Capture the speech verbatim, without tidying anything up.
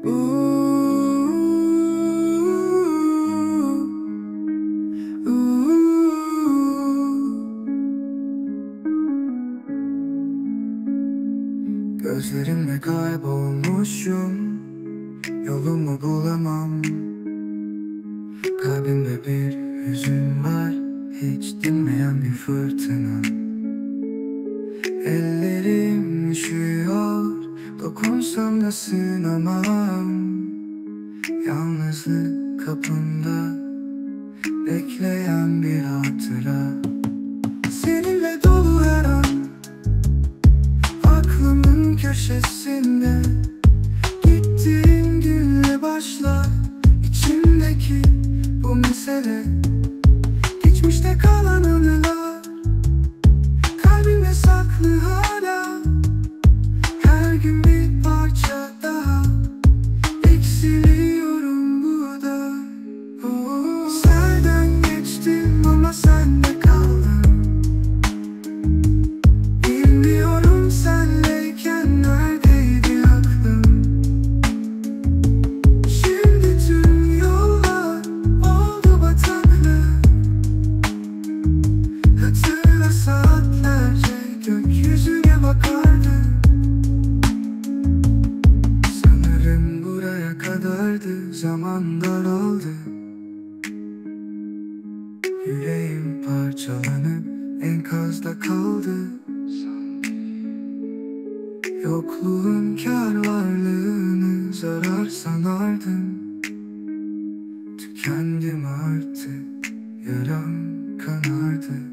Gözlerimle kaybolmuşum, yolumu bulamam. Kalbimde bir hüzün var, hiç dinmeyen bir fırtına. Ellerim üşüyor, dokunsam da sığınamam. Yalnızlık kapımda bekleyen bir hatıra. Seninle dolu her an, aklımın köşesinde. Gittiğin günle başlar içimdeki bu mesele. Geçmişte kalan anılar kalbime saklı hala. Her gün bir parça daha eksiliyorum burada. Oh. Senden geçtim ama sende kaldım. Bilmiyorum senleyken neredeydi aklım. Şimdi tüm yollar oldu bataklık. Hatırla saatlerce gökyüzüne bakardım. Sanırım buraya kadardı, zaman daraldı. Yüreğim parçalanıp enkazda kaldı. Yokluğun kâr, varlığını zarar sanardım. Tükendim artık, yaram kanardı.